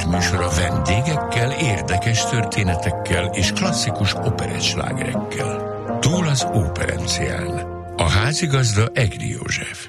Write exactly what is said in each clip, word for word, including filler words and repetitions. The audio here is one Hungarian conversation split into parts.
műsora vendégekkel, érdekes történetekkel és klasszikus operettslágerekkel. Túl az Óperencián. A házigazda Egri József.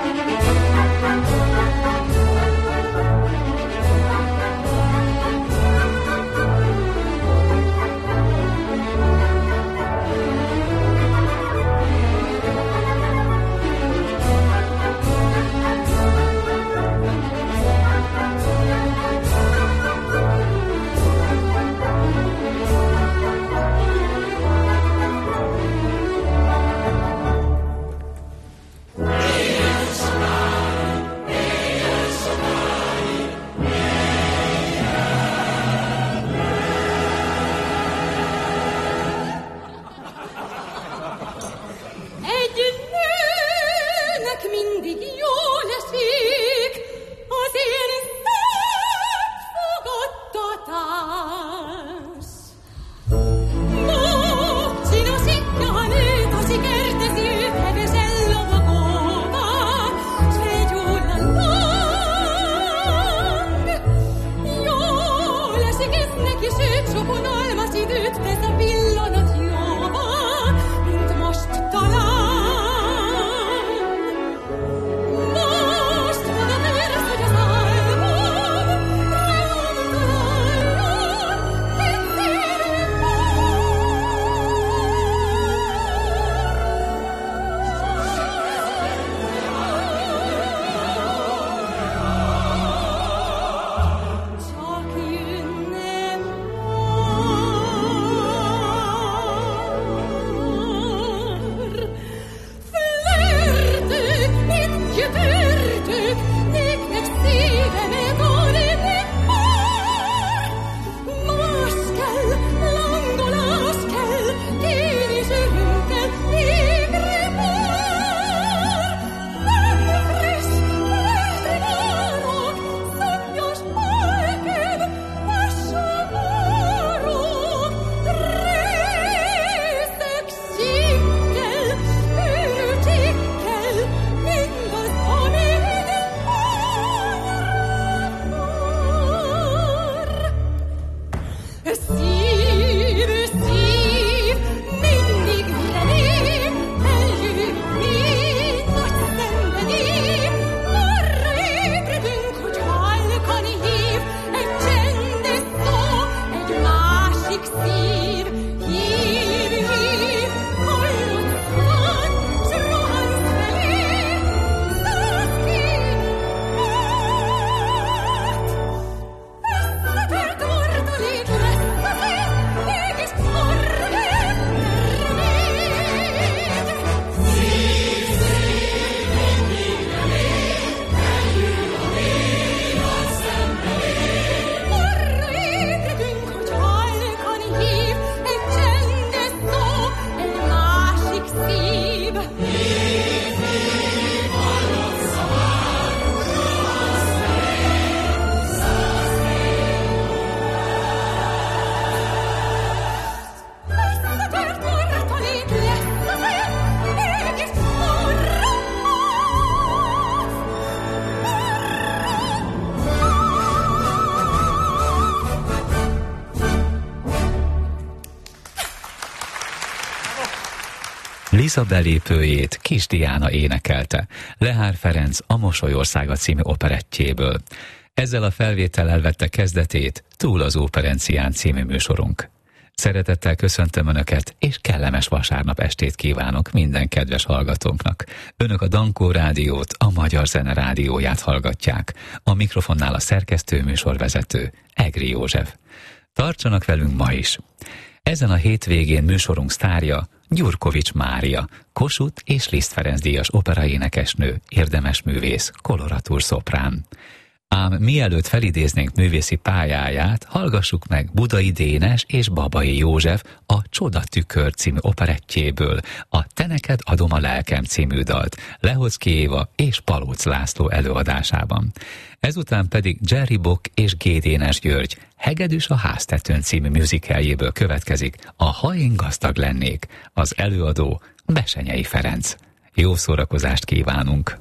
Liza belépőjét Kis Diana énekelte, Lehár Ferenc a Mosolyországa című operettjéből. Ezzel a felvétellel vette kezdetét Túl az Óperencián című műsorunk. Szeretettel köszöntöm Önöket, és kellemes vasárnap estét kívánok minden kedves hallgatónknak. Önök a Dankó Rádiót, a Magyar Zene Rádióját hallgatják. A mikrofonnál a szerkesztő műsorvezető, Egri József. Tartsanak velünk ma is! Ezen a hétvégén műsorunk sztárja Gyurkovics Mária, Kossuth és Liszt Ferenc díjas operaénekesnő, érdemes művész, koloratúr szoprán. Ám mielőtt felidéznénk művészi pályáját, hallgassuk meg Budai Dénes és Babai József a Csoda tükör című operettjéből, a Te neked adom a lelkem című dalt, Lehocki Éva és Palóc László előadásában. Ezután pedig Jerry Bock és G. Dénes György Hegedűs a háztetőn című musicaljéből következik a Ha én gazdag lennék, az előadó Besenyei Ferenc. Jó szórakozást kívánunk!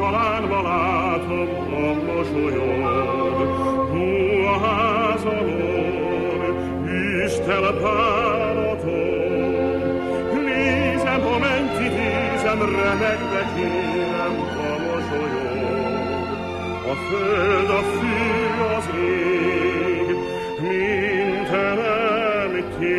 talán ma látom a mosolyod. Hú, a házamon, Isten bánatom. Nézem, ha ment idézem, remegve kérem a mosolyod. A föld, a fű, az ég, mindenem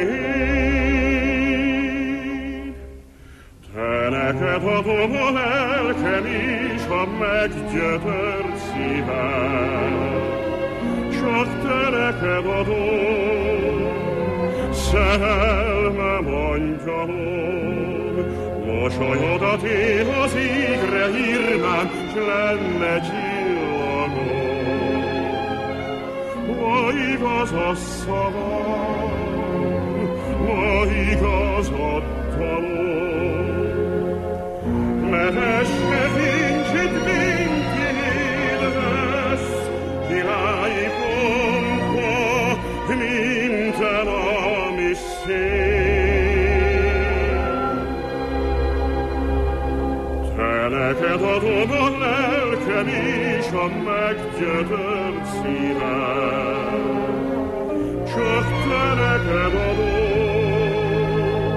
tiéd. Te neked adom a lelkem is, a meggyötört szívem. Csak te neked adom, szerelmem angyalom. Mosolyodat én az égre írnám, s lenne csillagom. Ma igaz a szavam, ma igaz a dalom. Meresse vincit vintéd lesz, királyi pompa, minden, ami szép. Te neked adom a lelkem és a meggyötört szívem. Csak te neked adom,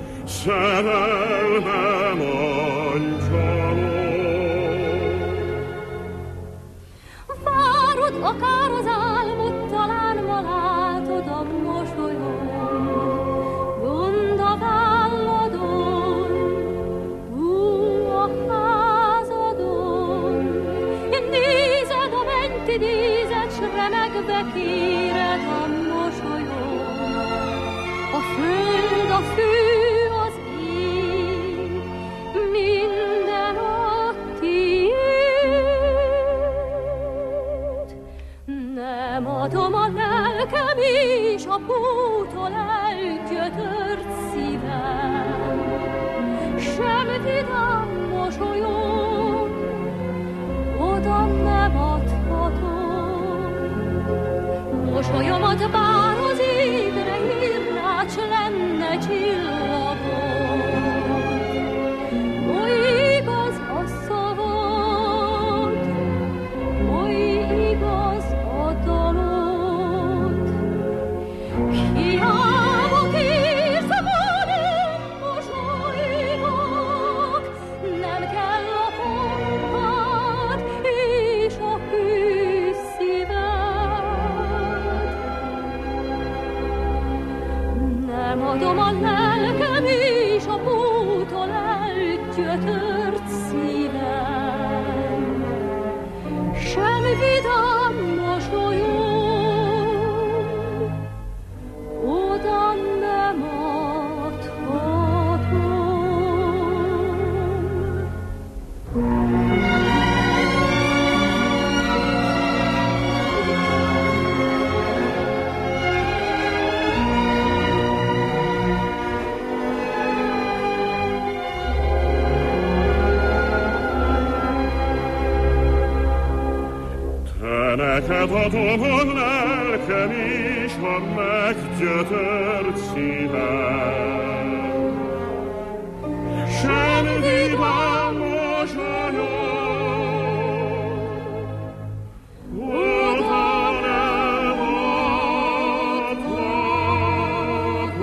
szerelmem angyalom. Várod akár az álmot, talán ma látod a mosolyom. Gond a válladon, hú, a házadon. Nézed a menti dízet, s remegve kéred a mosolyom. A föld, a fű, az ég, minden a tiéd. Nem adom a lelkem és a bútól elgyötört szívem, sem vidám mosolyom, oda nem adhatom. Mosolyomat bár az égre írná, s lenne csillagom. Oly igaz a szavad, oly igaz a dalod. Hiába kérsz, ma nem mosolygok, nem kell a pompád és a hű szíved. Nem adom a lelkem és a bútól elgyötört szívem, sem vidám mosolyom, oda nem adhatom. Neked adom a lelkem és a meggyötört szívem. Sem vidám mosolyom, oda nem adhatom.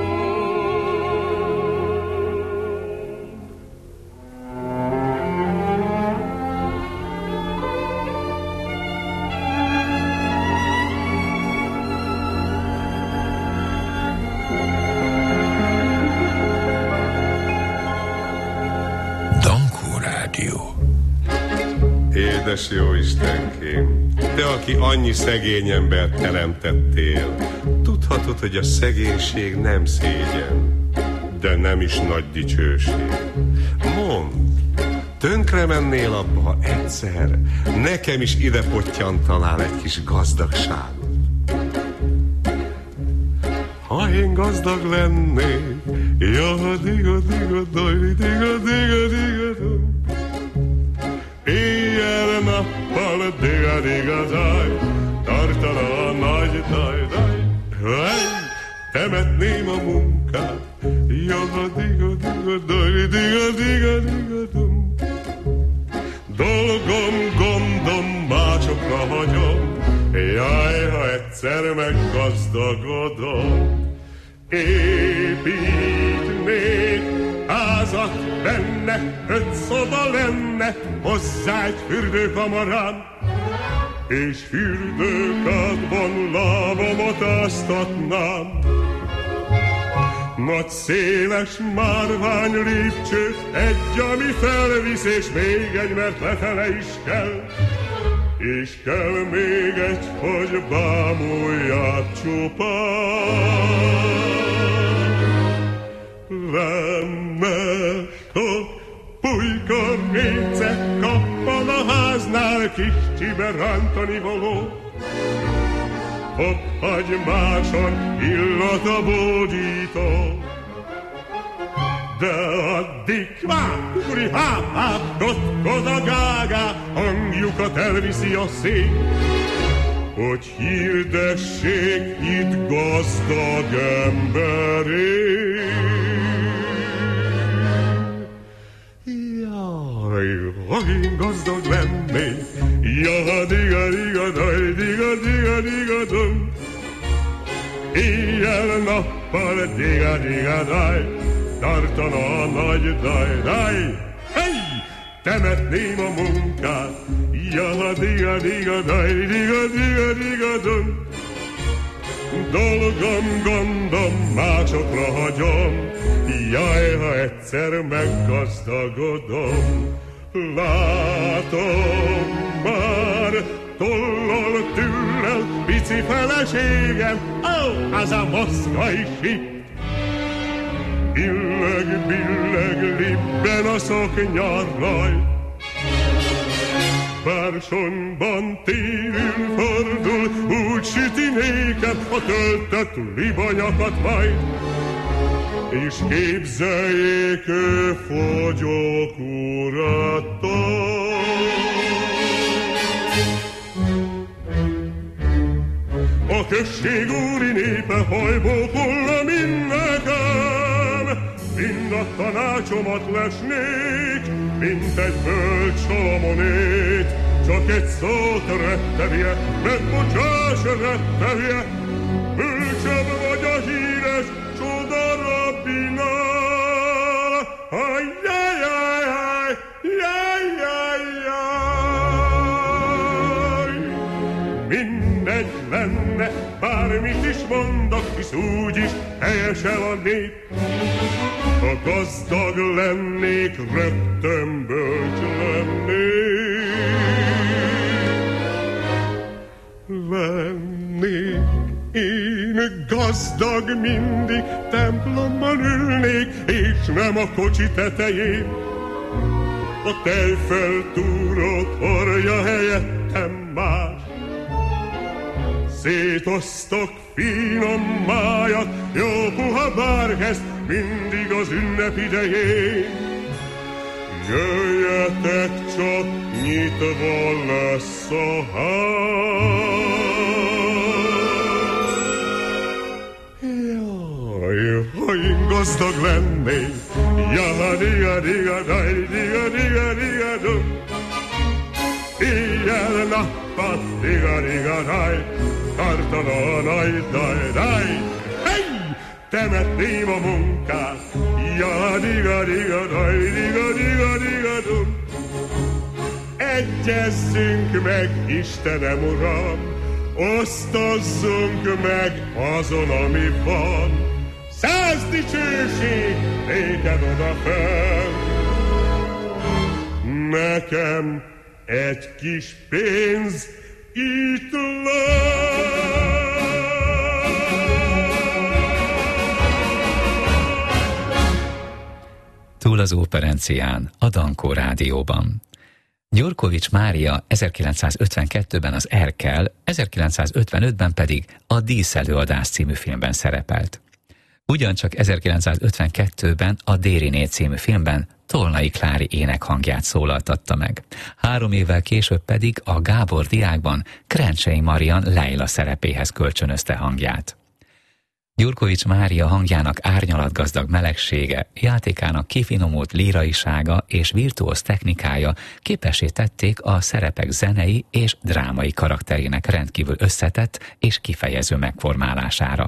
Édes jó Istenkém, te, aki annyi szegény embert teremtettél, tudhatod, hogy a szegénység nem szégyen, de nem is nagy dicsőség. Mondd, tönkre mennél abba, ha egyszer nekem is ide pottyantanál egy kis gazdagságot. Ha én gazdag lennék, jaha diga diga dajli diga diga diga dajli, éjjel-nappal diga-diga-daj, tartana a nagy daj-daj. Hely, temetném a munkát, jaha-diga-diga-daj, diga-diga-diga-dum. Dolgozom egyszer meggazdagodom. Építnék házat benne, öt szoba lenne, hozzá egy fürdőkamarám, és fürdőkádban lábamat áztatnám. Nagy széles márvány lépcső, egy, ami felvisz, és még egy, mert lefele is kell. És kell még egy, hogy bámulják csupán. Lenne sok pulyka méce, kappan a háznál kis csibe rántani való. Fokhagymáson illat a bódító. De addig kvá, uri, há, há, kotkod a gágá, hangjukat elviszi a szél, hogy hirdessék itt gazdag emberé. Jaj, hogy gazdag lennék, jaha, diga, diga, daj, diga, diga, diga, dum. Éjjel-nappal, diga, diga, daj, tartana a nagy daj-daj. Hey! Temetném a munkát, jaha, diga, diga, daj, diga, diga, diga, dum. Dolgom, gondom, másokra hagyom, jaj, ha egyszer meggazdagodom. Látom már, tollal, tüllel, pici feleségem, ó, oh, az a moszkvai sip. Billeg, billeg, libben a szoknyarraj. Bársonyban térül fordul, úgy süti nékem a töltött libanyakat majd. És képzeljék, ő fogyok urattól. A község úri népe hajbókolla mind nekem, mind a tanácsomat lesnék, mint egy bölcs Salomonét. Csak egy szót rettevje, megbocsáss rettevje, bölcsebb vagy a híres csoda rabbinál. Ajjajjajjaj, jajjajjaj. Mindegy lenne, bármit is mondok, hisz úgyis helyesel a nép. Ha gazdag lennék, rögtön bölcs lennék. Lennék én gazdag, mindig templomban ülnék, és nem a kocsi tetején. A tejfeltúrót hordja helyettem más. Szétosztok finom májat, jó puha bárgeszt, mindig az ünnep idején. Jöjjetek csak, nyitva lesz a ház. Jaj, ha én gazdag lennék, jaha, diga, diga, daj, diga, diga, diga, dum. Éjjel-nappal, diga, diga, daj, tartana a nagy daj, daj. Hey! Temetném a munkát, ja, diga, diga, daj, diga, diga, diga, dum. Egyezzünk meg, Istenem Uram, osztozzunk meg azon, ami van. Száz dicsőség néked odafenn, nekem egy kis pénz itt lesz. Túl az Óperencián, a Dankó Rádióban. Gyurkovics Mária ezerkilencszázötvenkettőben az Erkel, ezerkilencszázötvenötben pedig a Díszelőadás című filmben szerepelt. Ugyancsak ezerkilencszázötvenkettőben a Dériné című filmben Tolnai Klári énekhangját szólaltatta meg. Három évvel később pedig a Gábor diákban Krencsei Marian Leila szerepéhez kölcsönözte hangját. Gyurkovics Mária hangjának árnyalatgazdag melegsége, játékának kifinomult líraisága és virtuóz technikája képessé tették a szerepek zenei és drámai karakterének rendkívül összetett és kifejező megformálására.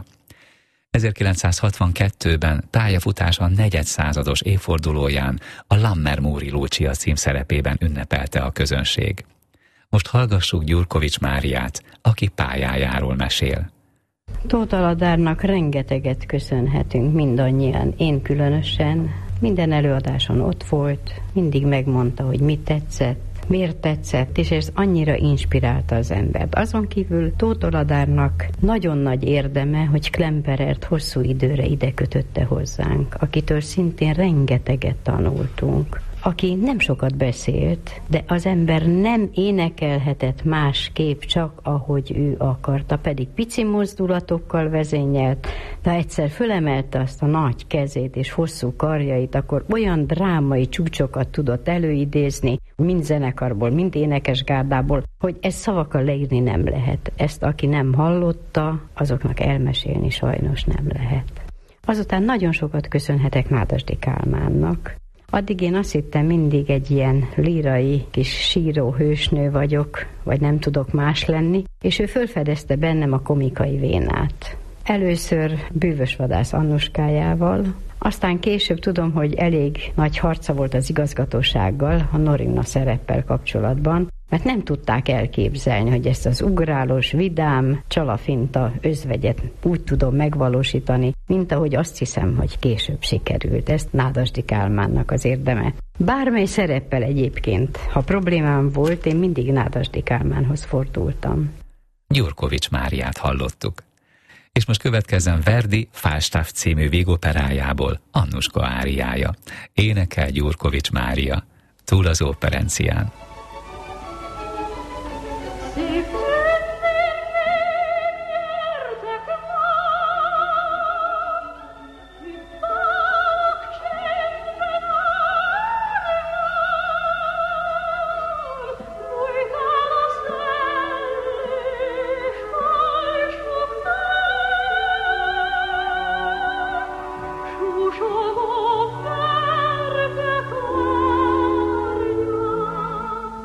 ezerkilencszázhatvankettőben pályafutása negyedszázados évfordulóján a Lammermoor-i Lucia címszerepében ünnepelte a közönség. Most hallgassuk Gyurkovics Máriát, aki pályájáról mesél. Tóth Aladárnak rengeteget köszönhetünk mindannyian, én különösen. Minden előadáson ott volt, mindig megmondta, hogy mit tetszett, miért tetszett, és ez annyira inspirálta az embert. Azon kívül Tóth Aladárnak nagyon nagy érdeme, hogy Klemperert hosszú időre ide kötötte hozzánk, akitől szintén rengeteget tanultunk, aki nem sokat beszélt, de az ember nem énekelhetett másképp, csak ahogy ő akarta, pedig pici mozdulatokkal vezényelt, de egyszer fölemelte azt a nagy kezét és hosszú karjait, akkor olyan drámai csúcsokat tudott előidézni, mind zenekarból, mind énekesgárdából, hogy ezt szavakkal leírni nem lehet. Ezt, aki nem hallotta, azoknak elmesélni sajnos nem lehet. Azután nagyon sokat köszönhetek Nádasdy Kálmánnak. Addig én azt hittem, mindig egy ilyen lírai kis síró hősnő vagyok, vagy nem tudok más lenni, és ő fölfedezte bennem a komikai vénát. Először Bűvös vadász Annuskájával, aztán később tudom, hogy elég nagy harca volt az igazgatósággal a Norimna szereppel kapcsolatban, mert nem tudták elképzelni, hogy ezt az ugrálós, vidám, csalafinta özvegyet úgy tudom megvalósítani, mint ahogy azt hiszem, hogy később sikerült. Ezt Nádasdy Kálmánnak az érdeme. Bármely szereppel egyébként, ha problémám volt, én mindig Nádasdy Kálmánhoz fordultam. Gyurkovics Máriát hallottuk. És most következzen Verdi Falstaff című vígoperájából Annuska áriája. Énekel Gyurkovics Mária, túl az Operencián. Sciuscio verbe caria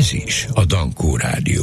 Ez is a Dankó Rádió.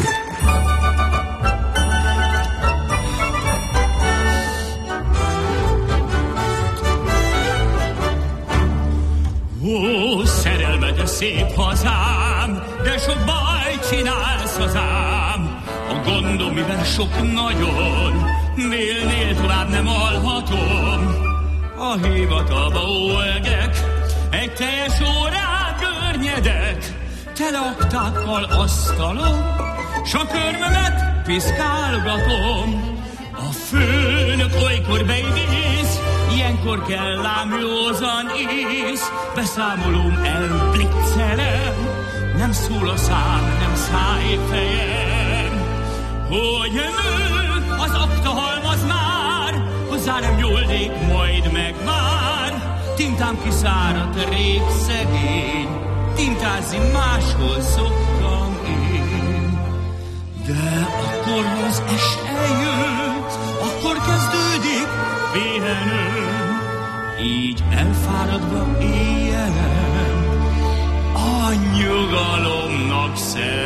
Ó, szerelmed a szép hazám, de sok baj csinálsz hazám. A gondom, mivel sok nagyon, nélnél tovább nem alhatom. A hivatalba olgek, egy teljes órát görnyedek, tele aktákkal asztalom, s a körmömet piszkálgatom. A főnök olykor beidéz, ilyenkor kell ám józan ész. Beszámolóm elbliccelem, nem szól a szám, nem száj fejem. Hogy nő az aktahalmaz már, hozzá nem nyúlnék majd meg már. Tintám kiszáradt rég szegény, tintázni máshol szoktam én. De akkor, ha az es eljött, akkor kezdődik pihenőm. Így elfáradva éjjelen, a nyugalomnak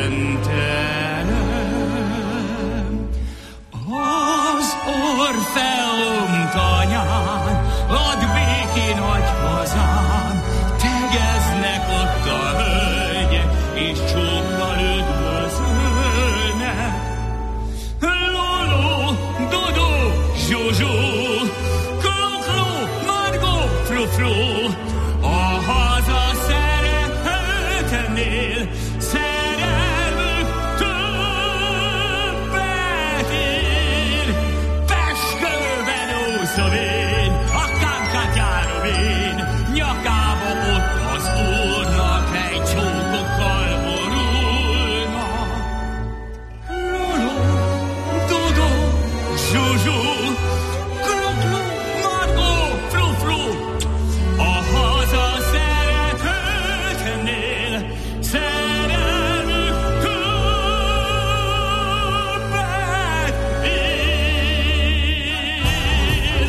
szentelem. Az Orfeum tanyán, add békén hagy hazám, tegeznek ott a hölgyek, és csókkal üdvözölnek. Lolo, Dodo, Zsuzsú, Kló, Margó, Frufru, a haza szeretőtnél szerelmük többet ér. Peskőben úszom én, a kánkát járom én, nyakába ott az úrnak egy csókokkal borulnak. Lolo, Dodo, Zsuzsú, Kló, Margó, Frufru, a haza szeretőtnél szerelmük többet ér.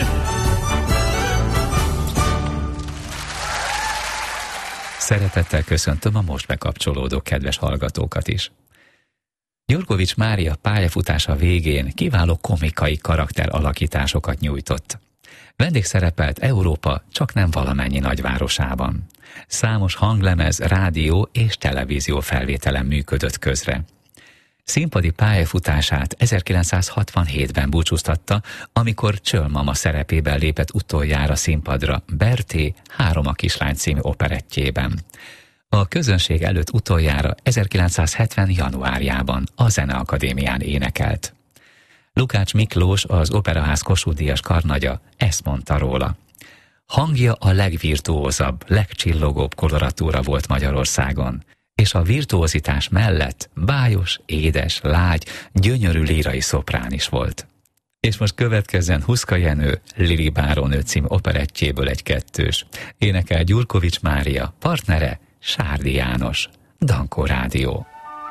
Szeretettel köszöntöm a most bekapcsolódó kedves hallgatókat is. Gyurkovics Mária pályafutása végén kiváló komikai karakteralakításokat nyújtott. Vendégszerepelt Európa csak nem valamennyi nagyvárosában. Számos hanglemez, rádió és televízió felvételen működött közre. Színpadi pályafutását ezerkilencszázhatvanhétben búcsúztatta, amikor Csölmama szerepében lépett utoljára színpadra Berté Három a kislány című operettjében. A közönség előtt utoljára ezerkilencszázhetven januárjában a Zeneakadémián énekelt. Lukács Miklós, az Operaház Kossuth-díjas karnagya ezt mondta róla. Hangja a legvirtuózabb, legcsillogóbb koloratúra volt Magyarországon, és a virtuózitás mellett bájos, édes, lágy, gyönyörű lírai szoprán is volt. És most következzen Huszka Jenő, Lili bárónő című operettjéből egy kettős. Énekel Gyurkovics Mária, partnere Sárdi János. Dankó Rádió.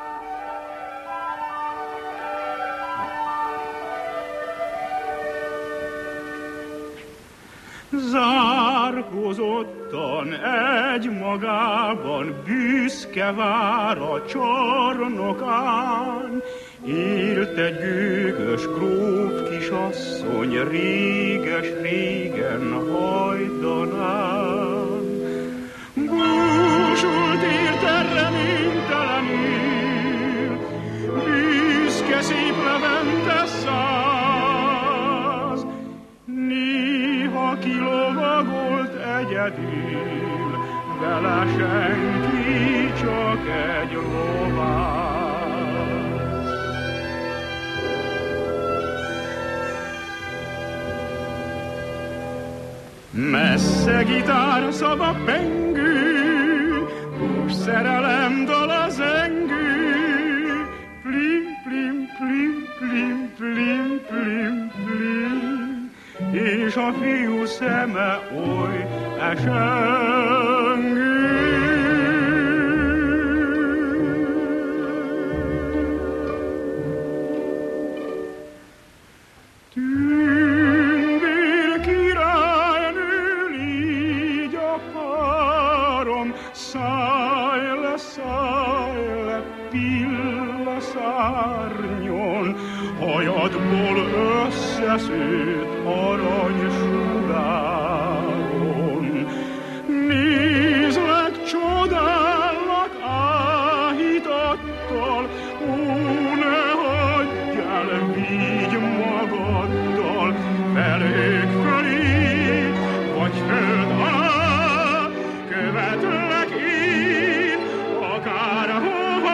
Zárkozottan egy magában büszke vár a csarnokán, élt egy gőgös gróf kisasszony réges-régen hajdanán. Búsult érte reménytelenül, büszke szép Levente száz, néha kilovagolt egyedül, vele senki, csak egy lovász. Messze gitár szava pengő, hús szerelem dal a zengő, plim, plim, plim, plim, plim, plim, plim, és a fiú szeme oly esengő. Tündér királynő, légy a párom, szállj le, szállj le, szárnyon, hajadból összeszőtt aranysugáron. Nézlek, csodállak áhítattal, ó, ne hagyj el, vigy magaddal, felhők fölé, vagy föld alá, követlek én, akárhová.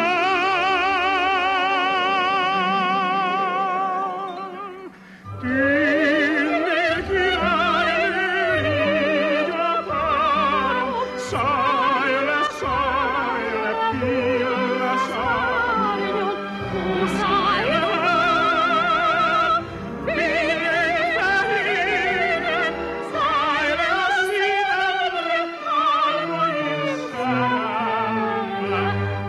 Tűnnél királynő, így akarom, szállj le, szállj le, pill le, szárnyon, ó, szállj le, fények fehéren, szállj le a szívemre, álmaim szememre,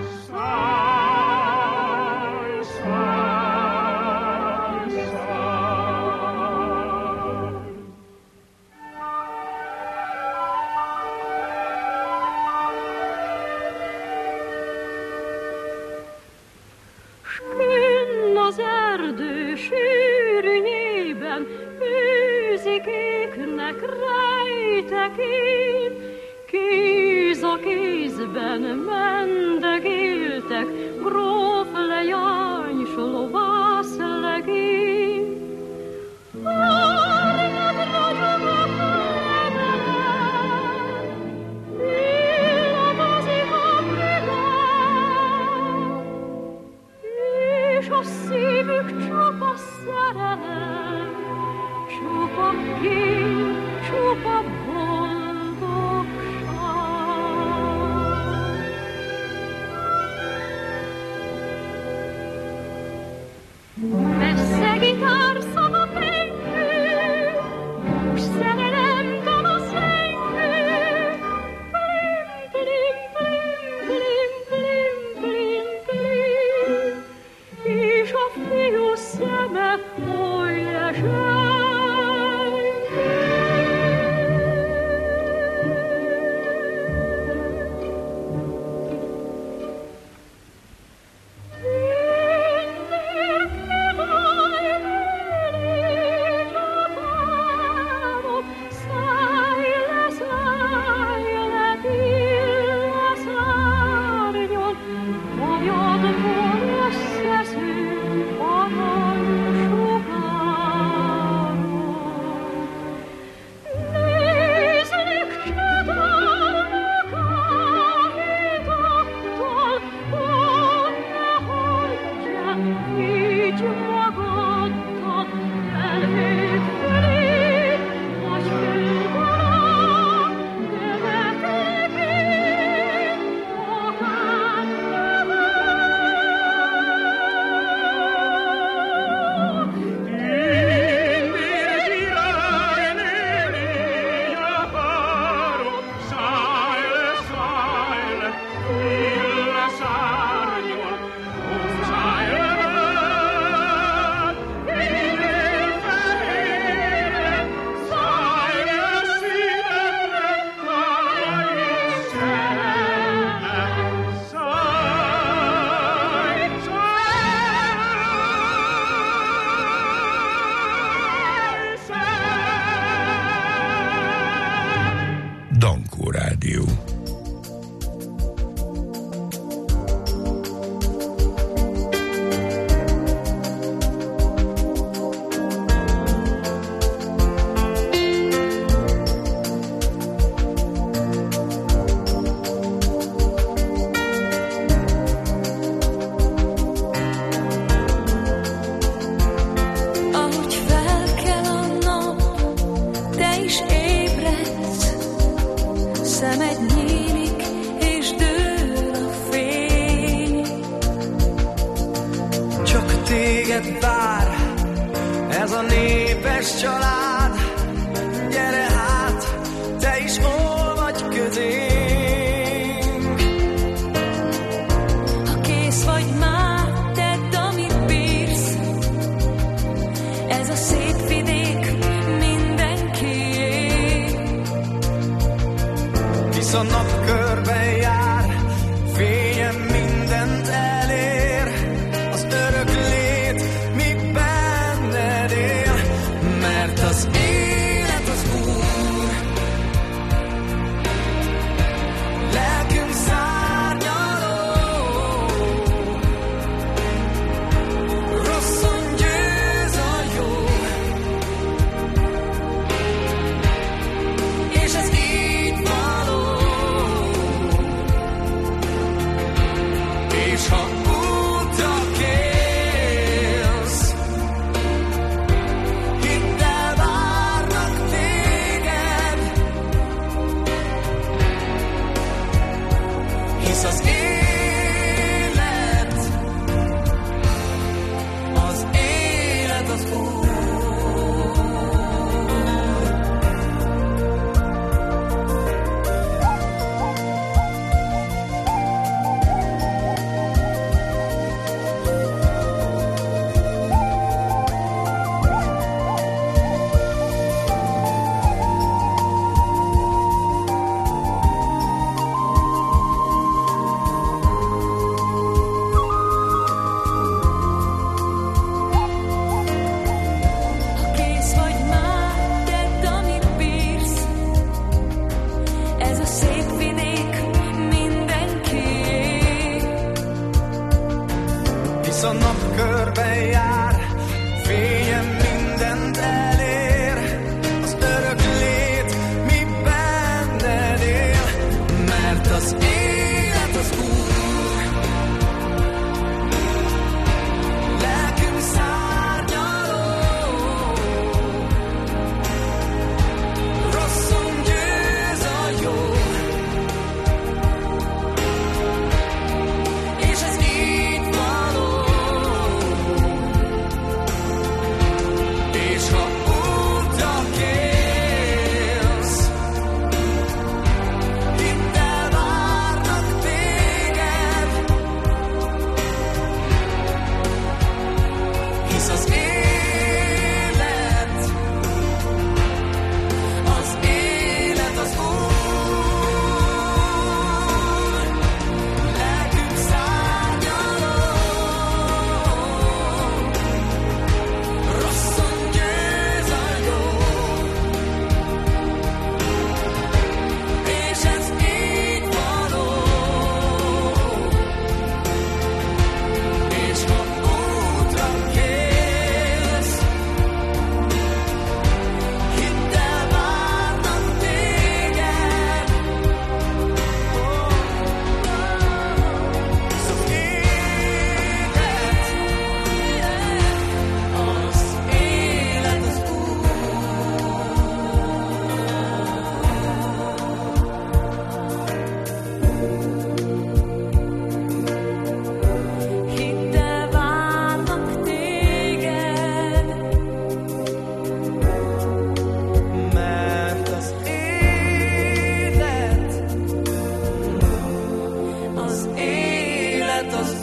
szállj, szállj, szállj. S künn az erdő sűrűjében őzikéknek rejtek én, kéz a kézben mendegéltek, gróf lejány s lovász legény. Árnyat ragyogok a levelen, illadozik a világ, és a szívük csak a szerelem, csupa kép, csupa boldogság. Messze gitár szava pengő, s szerelem dala zengő, plim, plim, plim, plim, plim, plim, plim, és a fiú szeme oly lezseng. Dankó Rádió. Körben jár, fényem mindent elér, az örök nap körben jár, fényem mindent elér, az örök lét mi benned él, mert az élet az Úr. Lelkünk szárnyaló, rosszon győz a jó, és ez így való. És ha útra kérsz, hittel várnak téged, hisz az élet, az élet az Úr. Lelkünk szárnyaló, rosszon győz a jó, és ez így való. És ha útra kérsz, hittel várnak téged, az élet, az élet az Úr. Hittel várnak téged, mert az élet, az élet az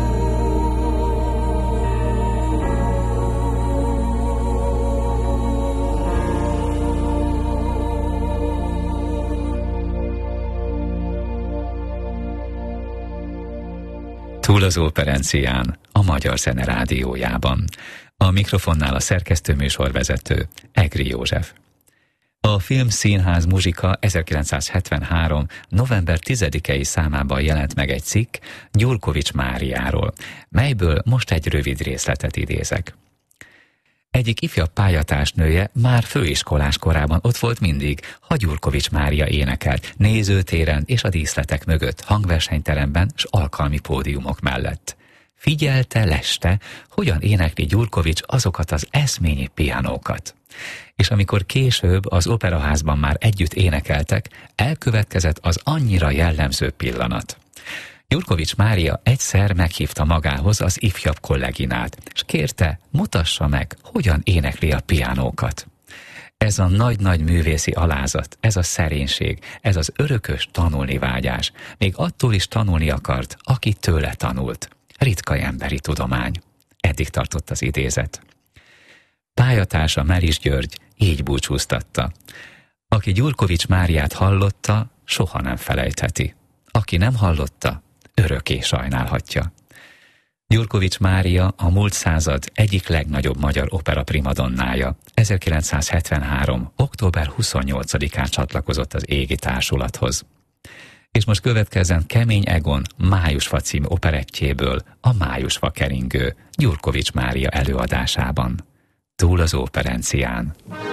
Túl az Operencián, a Magyar Zene Rádiójában. A mikrofonnál a szerkesztő műsorvezető, Egri József. A film Színház muzsika ezerkilencszázhetvenhárom. november tizedikei számában jelent meg egy cikk Gyurkovics Máriáról, melyből most egy rövid részletet idézek. Egyik ifjabb pályatársnője már főiskolás korában ott volt mindig, ha Gyurkovics Mária énekelt, nézőtéren és a díszletek mögött, hangversenyteremben s alkalmi pódiumok mellett. Figyelte, leste, hogyan énekli Gyurkovics azokat az eszményi pianókat. És amikor később az operaházban már együtt énekeltek, elkövetkezett az annyira jellemző pillanat. Gyurkovics Mária egyszer meghívta magához az ifjabb kolleginát, és kérte, mutassa meg, hogyan énekli a pianókat. Ez a nagy-nagy művészi alázat, ez a szerénység, ez az örökös tanulni vágyás, még attól is tanulni akart, aki tőle tanult. Ritka emberi tudomány. Eddig tartott az idézet. Pályatársa Meris György így búcsúztatta. Aki Gyurkovics Máriát hallotta, soha nem felejtheti. Aki nem hallotta, örökké sajnálhatja. Gyurkovics Mária a múlt század egyik legnagyobb magyar opera primadonnája. ezerkilencszázhetvenhárom. október huszonnyolcadikán csatlakozott az Égi Társulathoz. És most következzen Kemény Egon Májusfa című operettjéből a Májusfa keringő Gyurkovics Mária előadásában. Túl az Operencián.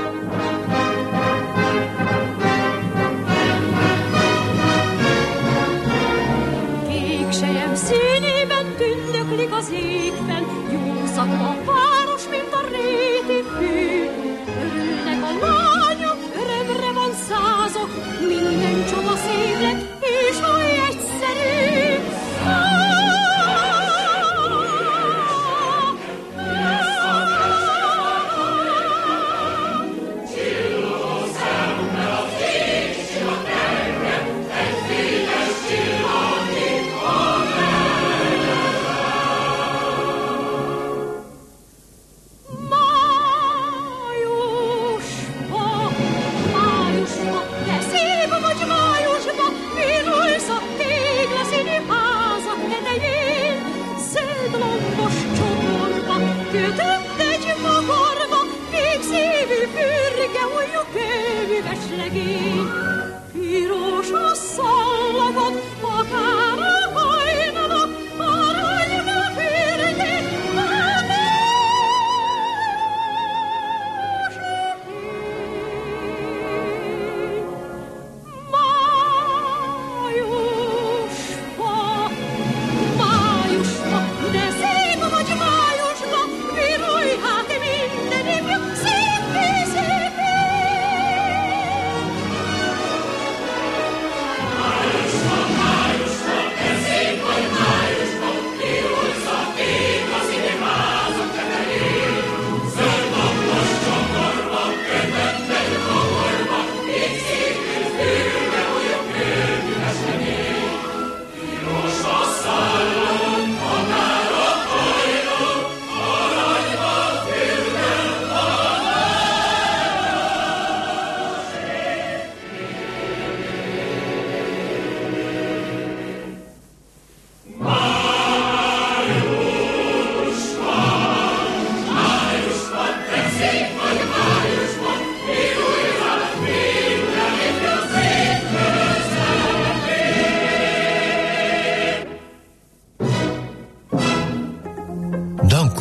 Kék sejem színében tündöklik az égben, jószak a város, mint a réti fű. Örülnek a lányok, örömre van százok, minden csoda szép lett, és oly egyszerű. Piros a szallagot, akár a hajnalak, aranyba fürdik,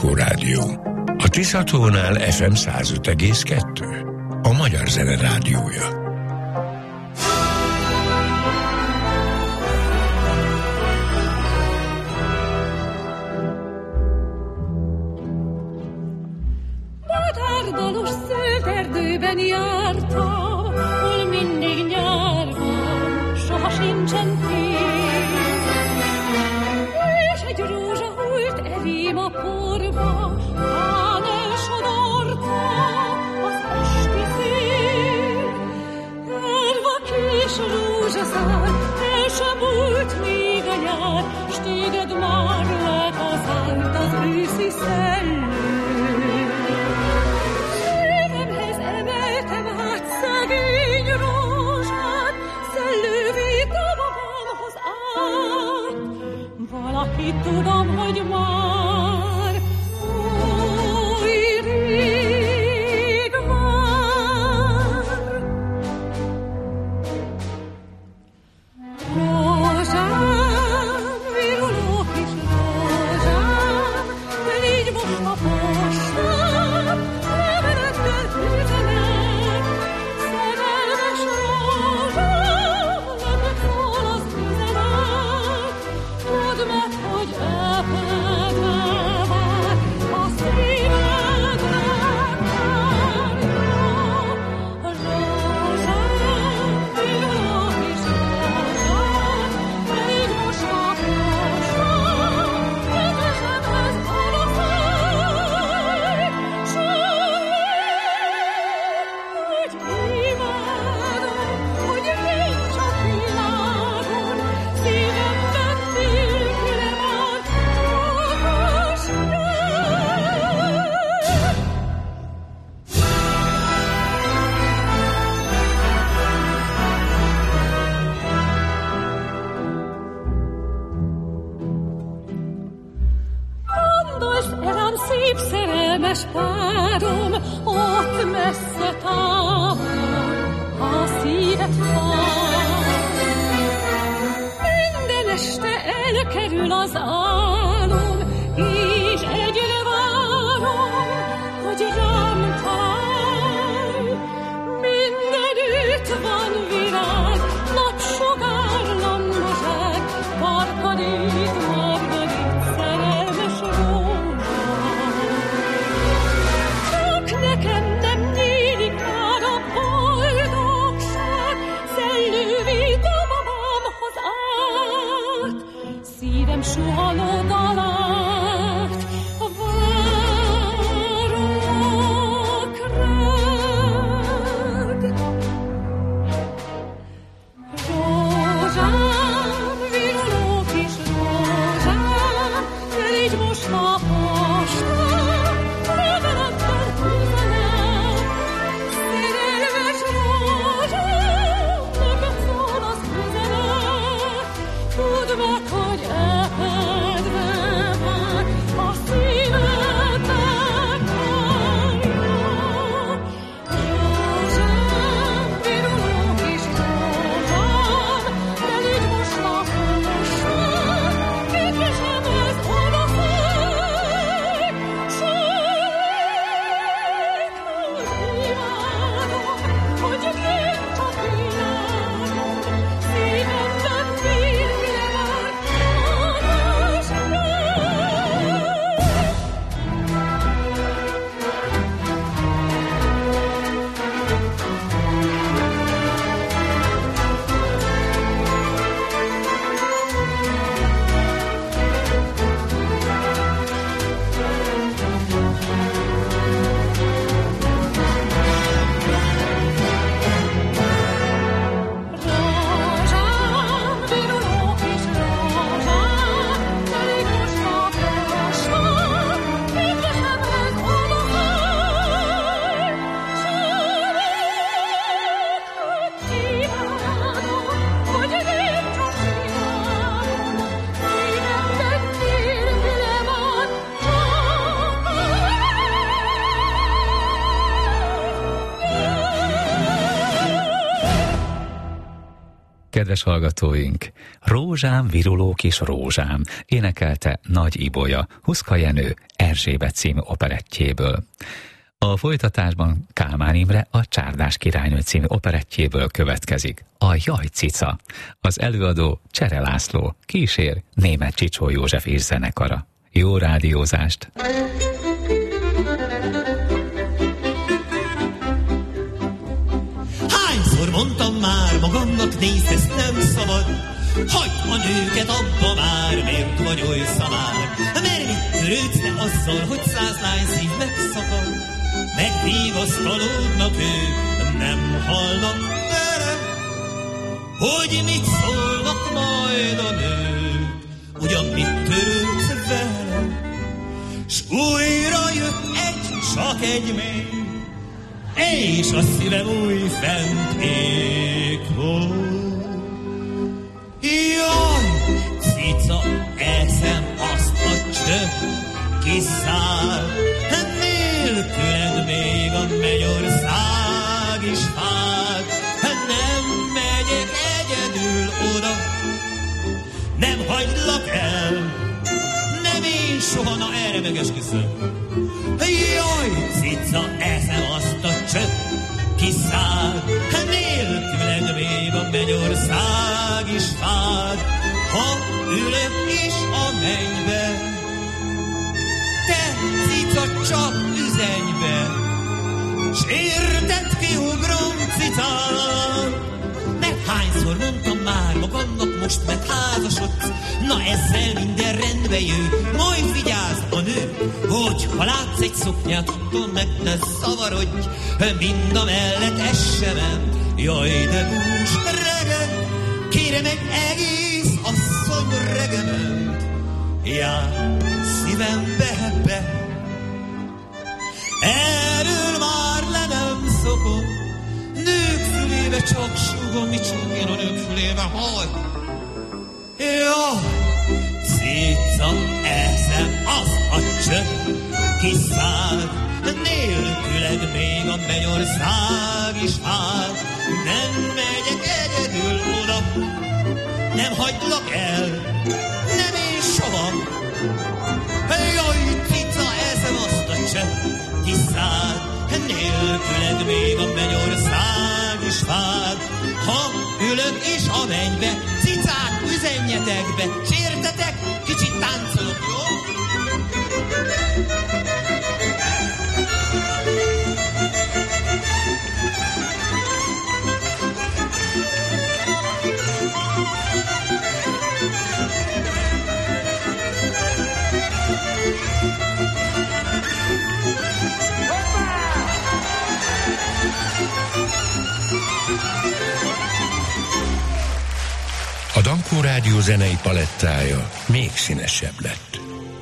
Anikó Rádió. A Tiszatónál ef em száz öt egész kettő. A Magyar Zene Rádiója. Madárdalos szőtt erdőben jártam, hol mindig nyár van, soha sincsen tél. És egy rózsa hult elém a porba, tán elsodorta az esti szél. Elva kis rózsaszár, el sem múlt még a nyár, s téged már lehazált az őszi szellő. Szívemhez emeltem át szegény rózsát, szellővé magamhoz át. Valakit tudom, hogy már oly rég már. Rózsám, viruló kis rózsám, de légy most a postám, levelettel üzenet. Szerelmes rózsám, neked szól az üzenet. Tudd meg, hogy elfedve vár, a szívedre várja. Rózsám, viruló kis rózsám, de légy most a postám, édesemhez odaszólj. Hogy imádom, hogy nincs a világon, szívemben nélküle van, magas nyár. Gondolsz rám, szép szerelmes párom, ott messze távol, a szíved fáj. Minden este elkerül az álom, és egyre várom, hogy rám találj. Mindenütt van virág, nagy sugárlandozság, Margarit, Margarit, szerelmes rózsám. Csak nekem nem nyílik már a boldogság, szellővé magamhoz át. Szívem suhanó dalát várok rád. Rózsám, viruló kis rózsám, de légy most a postám, levelettel üzenet. Szerelmes rózsám, neked szól az üzenet. Tudd meg, hogy elfedve vár, a szívedre várja. Rózsám, viruló kis rózsám, de légy most a postám, édesemhez odaszólj. Sejthez imádom, hogy nincs a világon, szívemben nélküle van, magas nyár. Rózsám, viruló kis rózsám, de légy most a postám, édesemhez odaszólj. Sejthez imádom, hogy nincs a világon, szívemben nélküle van, Kedves hallgatóink, Rózsám, viruló kis rózsám, énekelte Nagy Ibolya, Huszka Jenő, er Erzsébet című operettjéből. A folytatásban Kálmán Imre a Csárdás királynő című operettjéből következik. A Jaj cica. Az előadó Csere László, kísér Németh Csicsó József és zenekara. Jó rádiózást! Hányszor mondtam már magamnak, nézd, ezt nem szabad. Hagyd a nőket abba már, miért vagy oly szamár? Mert mit törődsz te azzal, hogy száz lány szív megszakad? Megvigasztalódnak ők, nem halnak vele, hogy mit szólnak majd a nők, ugyan mit törődsz vele? S újra jött egy, csak egy még, és a szívem új fent ég. Jaj, cica, eszem azt a csöpp, kiszáll, nélküled még a mennyország is fád. Nem megyek egyedül oda, nem hagylak el, nem én soha, na erre megesküszöm. Jaj, cica, eszem azt a csöpp, kiszáll, nélküled még a mennyország is fád. Ha ülök is a mennybe, te, cica, csak üzenj be, s érted, kiugrom, cicám. Mert hányszor mondtam már magamnak, most mert házasodsz, na ezzel minden rendbe jön, majd vigyázz a nő, hogy ha látsz egy szoknyát, attól meg ne szavarodj, mind a mellett ez se ment. Jaj, de bús reged, kérem egy egész asszony regement, jár szívembe be. Erről már le nem szokott, nők fülébe csak súgom, mit súgjon a nők fülébe, hogy? Jaj, cica, eszem azt a csöpp, kiszáll, nélküled még a mennyország is áll. Nem megyek egyedül oda, nem hagylak el, nem én soha. Jaj, cica, eszem azt a csepp, kiszáll, nélküled még a mennyország is fád. Ha ülök is a mennybe, cicák, üzenjetek be, sértetek, kicsit táncolok, jó? A Dankó Rádió zenei palettája még színesebb lett.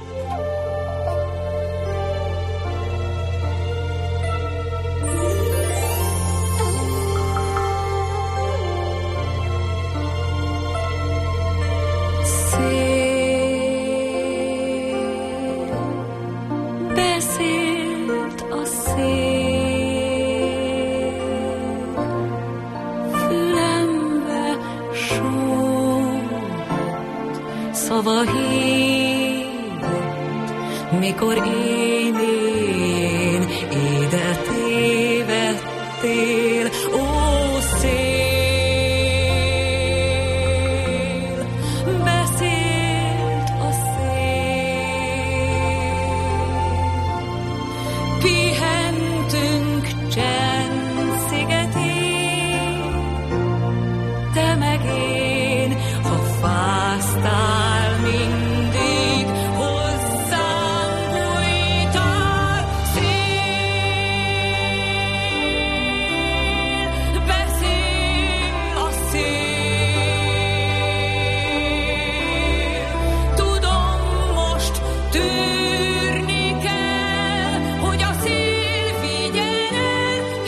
Mikor én, én ide tévedtél, ó szél, beszélt a szél, pihentünk csend-szigetén, te meg én, ha fáztál mindig hozzám bújtál, szél, beszél a szél. Tudom, most tűrni kell, hogy a szél vigyen el,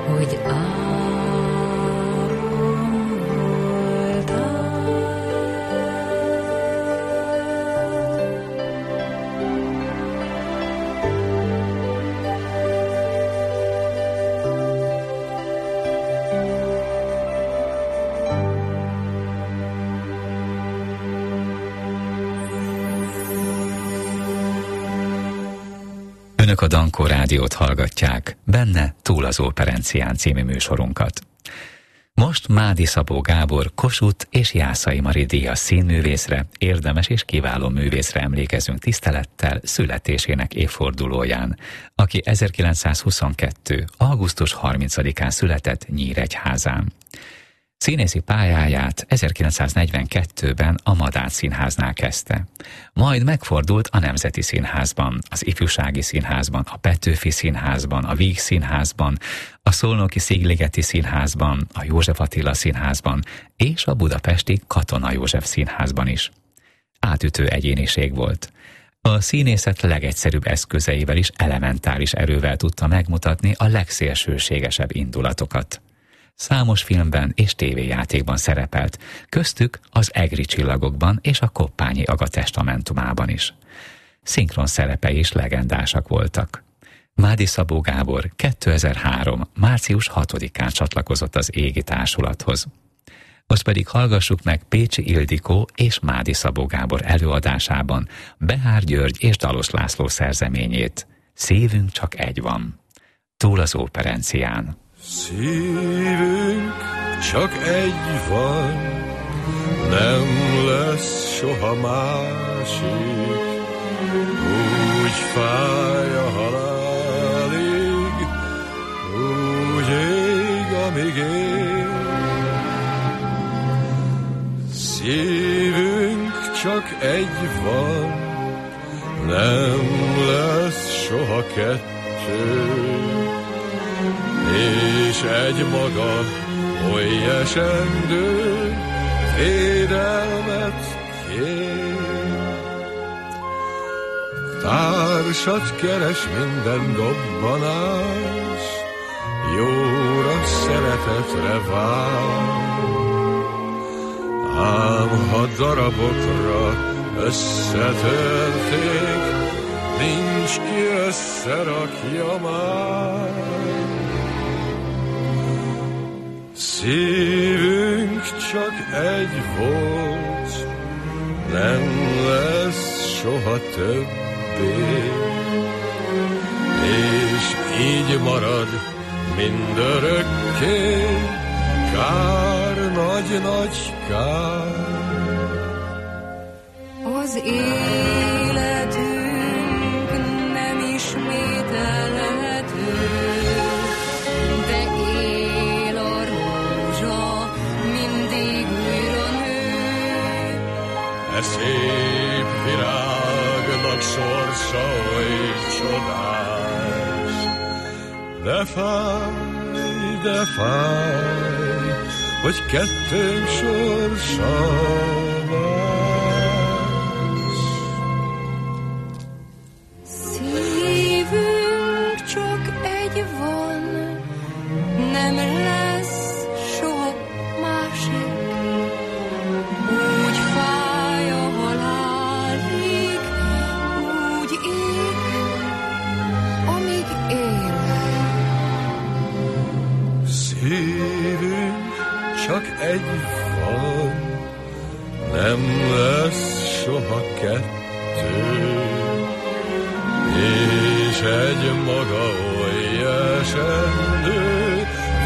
hogy álom voltál. Önök a Dankó Rádiót hallgatják, benne Túl az Óperencián című műsorunkat. Most Mádi Szabó Gábor Kossuth és Jászai Mari díjas színművészre, érdemes és kiváló művészre emlékezünk tisztelettel születésének évfordulóján, aki ezerkilencszázhuszonkettő. augusztus harmincadikán született Nyíregyházán. Színészi pályáját ezerkilencszáznegyvenkettőben a Madách Színháznál kezdte. Majd megfordult a Nemzeti Színházban, az Ifjúsági Színházban, a Petőfi Színházban, a Víg Színházban, a Szolnoki Szigligeti Színházban, a József Attila Színházban és a budapesti Katona József Színházban is. Átütő egyéniség volt. A színészet legegyszerűbb eszközeivel is elementáris erővel tudta megmutatni a legszélsőségesebb indulatokat. Számos filmben és tévéjátékban szerepelt, köztük az Egri csillagokban és a Koppányi Aga testamentumában is. Szinkron szerepei is legendásak voltak. Mádi Szabó Gábor kétezer-három. március hatodikán csatlakozott az Égi Társulathoz. Most pedig hallgassuk meg Pécsi Ildikó és Mádi Szabó Gábor előadásában Behár György és Dalos László szerzeményét. Szívünk csak egy van. Túl az Óperencián. Szívünk csak egy van, nem lesz soha másik, úgy fáj a halálig, úgy ég, amíg él. Szívünk csak egy van, nem lesz soha kettő, és egy maga oly esendő védelmet kér. Társat keres minden dobbanás, jóra, szeretetre vár. Ám ha darabokra összetörték, nincs ki összerakja már. Szívünk csak egy volt, nem lesz soha többé, és így marad mindörökké, kár, nagy-nagy kár. Az életünk nem ismételhető, de él a rózsa, mindig újra nő. E szép virágnak sorsa oly csodás, de fáj, de fáj, hogy kettőnk sorsa más. Szívünk csak egy van, nem lesz soha másik, úgy fáj a halálig, úgy ég, amíg élek. Szívünk csak egy van, nem lesz soha kettő, és egy maga oly esendő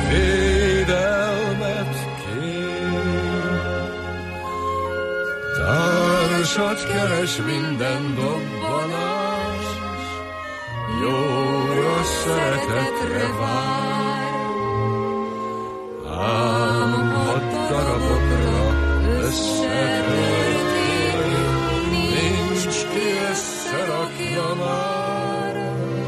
védelmet kér. Társat keres minden dobbanás, jóra, szeretetre vár. Ám ha darabokra összetörték, nincs ki összerakja már.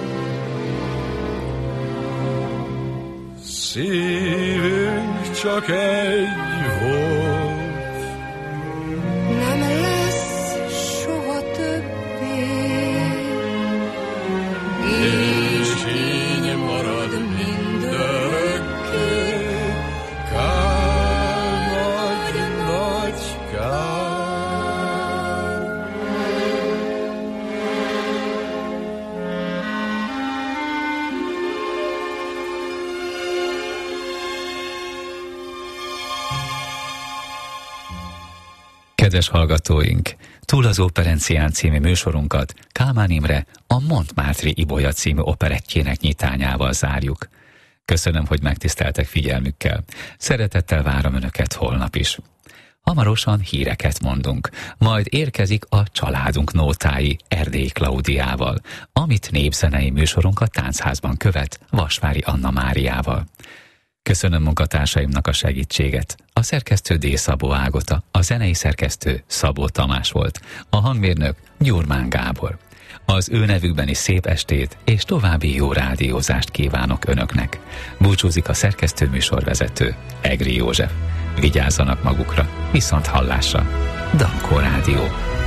Szívünk csak egy volt, nem lesz soha többé, és így marad mindörökké, Kedves hallgatóink, Túl az Operencián című műsorunkat Kálmán Imre a Montmartre Ibolya című operettjének nyitányával zárjuk. Köszönöm, hogy megtiszteltek figyelmükkel. Szeretettel várom Önöket holnap is. Hamarosan híreket mondunk, majd érkezik a Családunk nótái Erdélyi Klaudiával, amit népzenei műsorunk a Táncházban követ Vasvári Anna Máriával. Köszönöm munkatársaimnak a segítséget. A szerkesztő D. Szabó Ágota, a zenei szerkesztő Szabó Tamás volt, a hangmérnök Gyurmán Gábor. Az ő nevükben is szép estét és további jó rádiózást kívánok Önöknek. Búcsúzik a szerkesztő műsorvezető, Egri József. Vigyázzanak magukra, viszont hallásra. Dankó Rádió.